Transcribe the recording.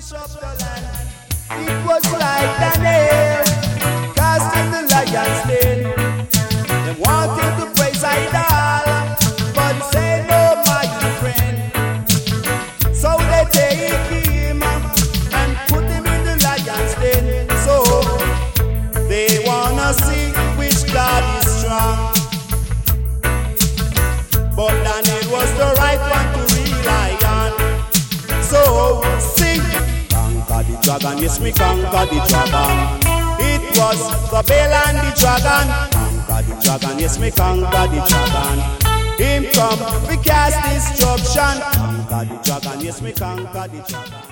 mash up the land. It was like Daniel cast in the lion's den. They wanted to praise idol, but say no, my friend. So they take him and put him in the lion's den. So they wanna see which God is strong. But Daniel was the right one to rely on. So sing, conquer the dragon, yes me conquer the dragon. It was the Baal and the dragon. Conquer the dragon, yes me conquer the dragon. Him come, we cast destruction. Conquer the dragon, yes me conquer the dragon.